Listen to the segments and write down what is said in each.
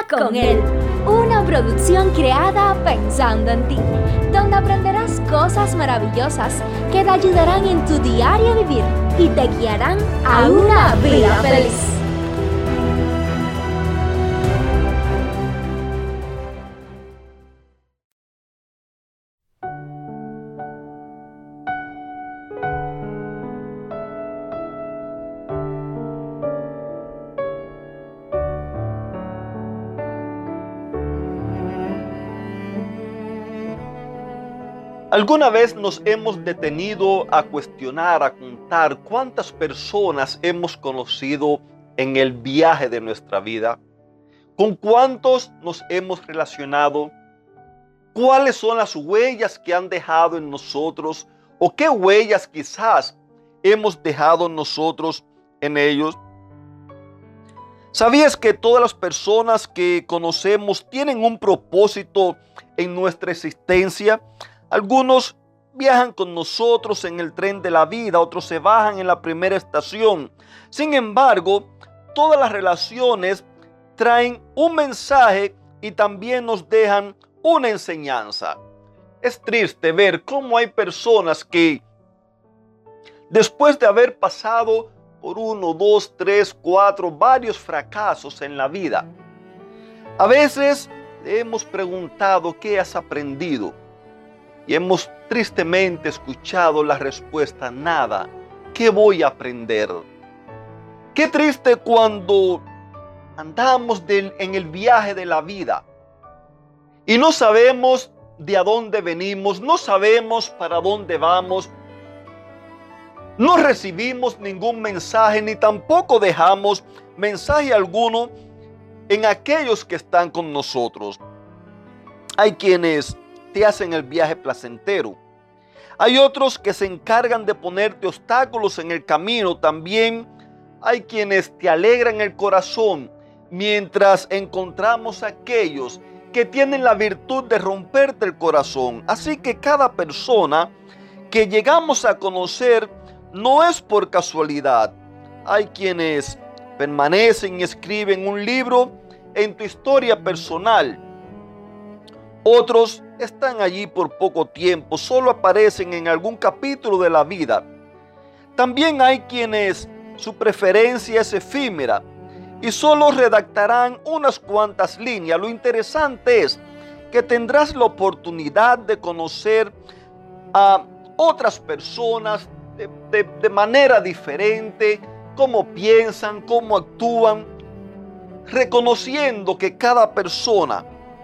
con él. Una producción creada pensando en ti, donde aprenderás cosas maravillosas que te ayudarán en tu diario vivir y te guiarán a una vida feliz. ¿Alguna vez nos hemos detenido a cuestionar, a contar cuántas personas hemos conocido en el viaje de nuestra vida? ¿Con cuántos nos hemos relacionado? ¿Cuáles son las huellas que han dejado en nosotros? ¿O qué huellas quizás hemos dejado nosotros en ellos? ¿Sabías que todas las personas que conocemos tienen un propósito en nuestra existencia? Algunos viajan con nosotros en el tren de la vida, otros se bajan en la primera estación. Sin embargo, todas las relaciones traen un mensaje y también nos dejan una enseñanza. Es triste ver cómo hay personas que, después de haber pasado por 1, 2, 3, 4, varios fracasos en la vida, a veces le hemos preguntado ¿qué has aprendido? Y hemos tristemente escuchado la respuesta, nada. ¿Qué voy a aprender? Qué triste cuando andamos en el viaje de la vida y no sabemos de a dónde venimos, no sabemos para dónde vamos, no recibimos ningún mensaje ni tampoco dejamos mensaje alguno en aquellos que están con nosotros. Hay quienes te hacen el viaje placentero. Hay otros que se encargan de ponerte obstáculos en el camino. También hay quienes te alegran el corazón, mientras encontramos aquellos que tienen la virtud de romperte el corazón. Así que cada persona que llegamos a conocer no es por casualidad. Hay quienes permanecen y escriben un libro en tu historia personal. Otros están allí por poco tiempo, solo aparecen en algún capítulo de la vida. También hay quienes su preferencia es efímera y solo redactarán unas cuantas líneas. Lo interesante es que tendrás la oportunidad de conocer a otras personas de manera diferente, cómo piensan, cómo actúan, reconociendo que cada persona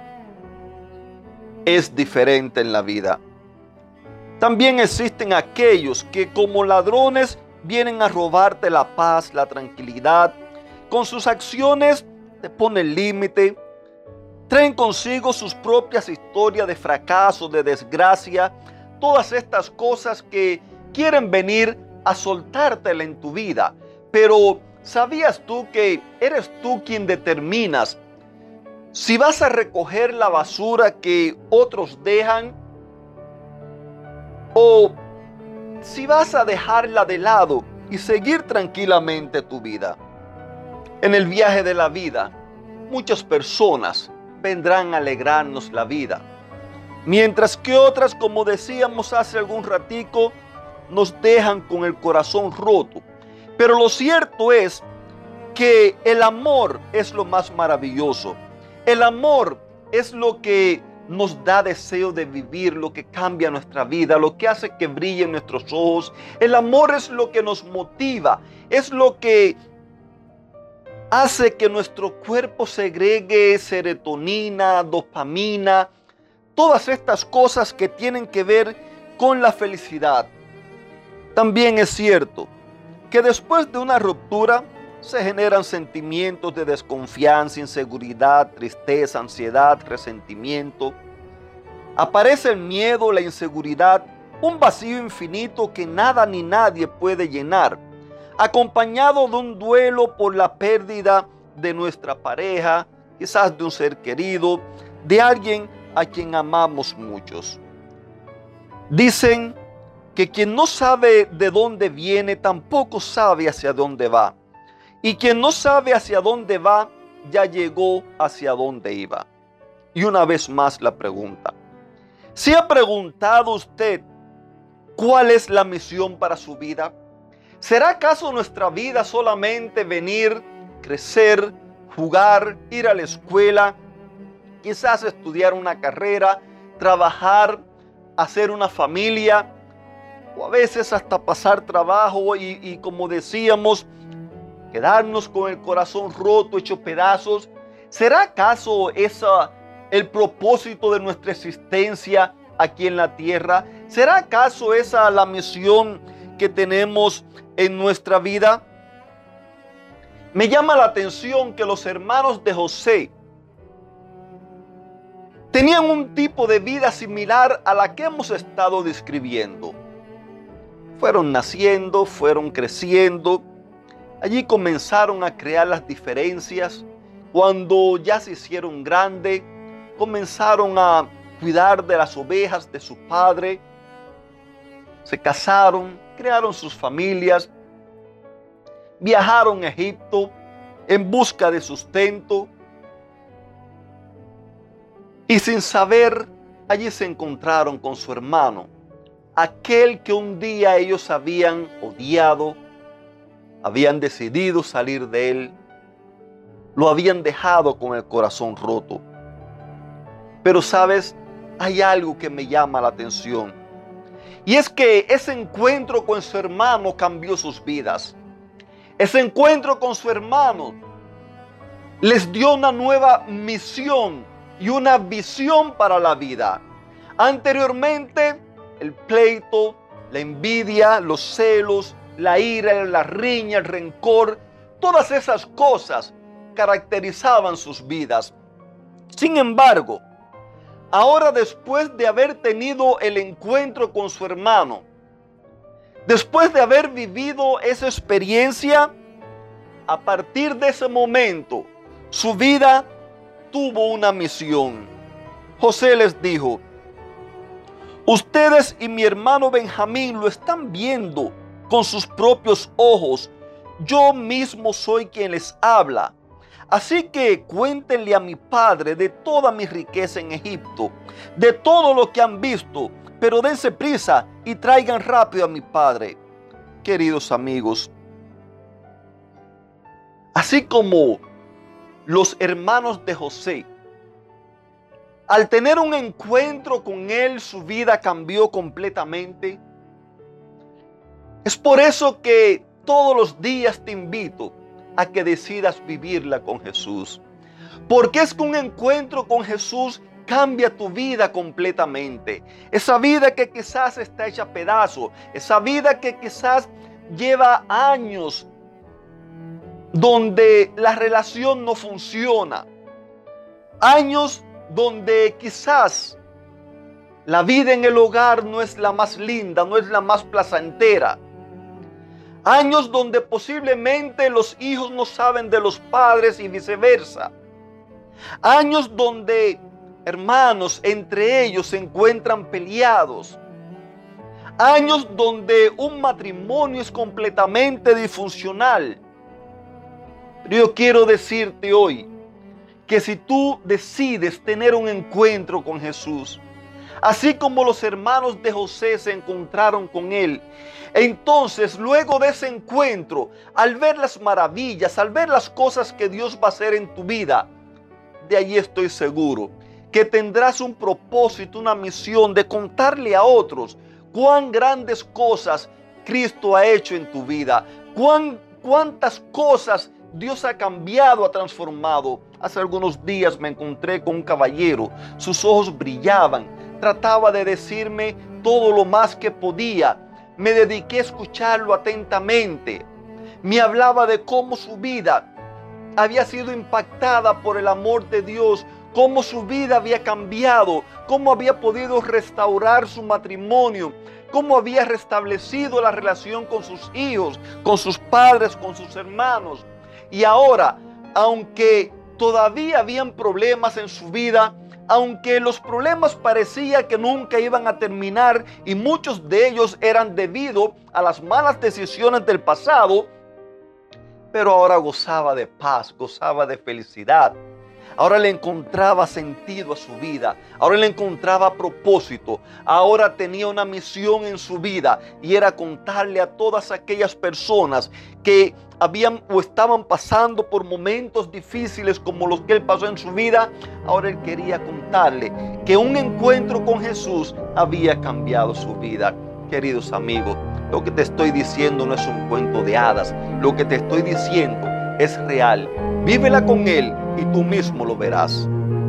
es diferente en la vida. También existen aquellos que como ladrones vienen a robarte la paz, la tranquilidad. Con sus acciones te ponen límite. Traen consigo sus propias historias de fracaso, de desgracia. Todas estas cosas que quieren venir a soltártela en tu vida. Pero ¿sabías tú que eres tú quien determinas si vas a recoger la basura que otros dejan o si vas a dejarla de lado y seguir tranquilamente tu vida? En el viaje de la vida, muchas personas vendrán a alegrarnos la vida, mientras que otras, como decíamos hace algún ratico, nos dejan con el corazón roto. Pero lo cierto es que el amor es lo más maravilloso. El amor es lo que nos da deseo de vivir, lo que cambia nuestra vida, lo que hace que brillen nuestros ojos. El amor es lo que nos motiva, es lo que hace que nuestro cuerpo segregue serotonina, dopamina, todas estas cosas que tienen que ver con la felicidad. También es cierto que después de una ruptura se generan sentimientos de desconfianza, inseguridad, tristeza, ansiedad, resentimiento. Aparece el miedo, la inseguridad, un vacío infinito que nada ni nadie puede llenar, acompañado de un duelo por la pérdida de nuestra pareja, quizás de un ser querido, de alguien a quien amamos muchos. Dicen que quien no sabe de dónde viene tampoco sabe hacia dónde va. Y quien no sabe hacia dónde va ya llegó hacia donde iba. Y una vez más la pregunta. ¿Se ha preguntado usted cuál es la misión para su vida? ¿Será acaso nuestra vida solamente venir, crecer, jugar, ir a la escuela, quizás estudiar una carrera, trabajar, hacer una familia, o a veces hasta pasar trabajo y como decíamos, quedarnos con el corazón roto, hecho pedazos? ¿Será acaso el propósito de nuestra existencia aquí en la tierra? ¿Será acaso esa la misión que tenemos en nuestra vida? Me llama la atención que los hermanos de José tenían un tipo de vida similar a la que hemos estado describiendo. Fueron naciendo, fueron creciendo. Allí comenzaron a crear las diferencias. Cuando ya se hicieron grandes, comenzaron a cuidar de las ovejas de su padre. Se casaron, crearon sus familias, viajaron a Egipto en busca de sustento. Y sin saber, allí se encontraron con su hermano, aquel que un día ellos habían odiado, habían decidido salir de él, lo habían dejado con el corazón roto. Pero sabes, hay algo que me llama la atención, y es que ese encuentro con su hermano cambió sus vidas. Ese encuentro con su hermano les dio una nueva misión y una visión para la vida. Anteriormente, el pleito, la envidia, los celos, la ira, la riña, el rencor, todas esas cosas caracterizaban sus vidas. Sin embargo, ahora, después de haber tenido el encuentro con su hermano, después de haber vivido esa experiencia, a partir de ese momento, su vida tuvo una misión. José les dijo: ustedes y mi hermano Benjamín lo están viendo con sus propios ojos. Yo mismo soy quien les habla. Así que cuéntenle a mi padre de toda mi riqueza en Egipto, de todo lo que han visto, pero dense prisa y traigan rápido a mi padre. Queridos amigos, así como los hermanos de José, al tener un encuentro con él, su vida cambió completamente. Es por eso que todos los días te invito a que decidas vivirla con Jesús. Porque es que un encuentro con Jesús cambia tu vida completamente. Esa vida que quizás está hecha a pedazos, esa vida que quizás lleva años donde la relación no funciona, años donde quizás la vida en el hogar no es la más linda, no es la más placentera, años donde posiblemente los hijos no saben de los padres y viceversa, años donde hermanos entre ellos se encuentran peleados, años donde un matrimonio es completamente disfuncional. Pero yo quiero decirte hoy que si tú decides tener un encuentro con Jesús, así como los hermanos de José se encontraron con él, entonces luego de ese encuentro, al ver las maravillas, al ver las cosas que Dios va a hacer en tu vida, de allí estoy seguro que tendrás un propósito, una misión de contarle a otros cuán grandes cosas Cristo ha hecho en tu vida, cuántas cosas Dios ha cambiado, ha transformado. Hace algunos días me encontré con un caballero, sus ojos brillaban, trataba de decirme todo lo más que podía. Me dediqué a escucharlo atentamente. Me hablaba de cómo su vida había sido impactada por el amor de Dios, cómo su vida había cambiado, cómo había podido restaurar su matrimonio, cómo había restablecido la relación con sus hijos, con sus padres, con sus hermanos. Y ahora, aunque todavía habían problemas en su vida, aunque los problemas parecía que nunca iban a terminar y muchos de ellos eran debido a las malas decisiones del pasado, pero ahora gozaba de paz, gozaba de felicidad. Ahora le encontraba sentido a su vida, ahora le encontraba propósito, ahora tenía una misión en su vida y era contarle a todas aquellas personas que habían o estaban pasando por momentos difíciles como los que él pasó en su vida. Ahora él quería contarle que un encuentro con Jesús había cambiado su vida. Queridos amigos, lo que te estoy diciendo no es un cuento de hadas, lo que te estoy diciendo es real. Vívela con Él y tú mismo lo verás.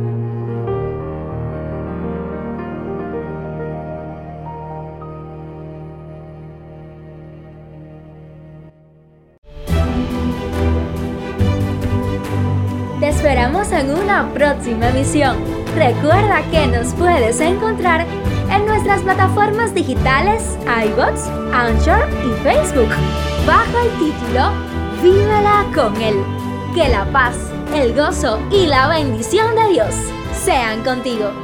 Te esperamos en una próxima emisión. Recuerda que nos puedes encontrar en nuestras plataformas digitales iVoox, Anchor y Facebook, bajo el título Vívela con Él. Que la paz, el gozo y la bendición de Dios sean contigo.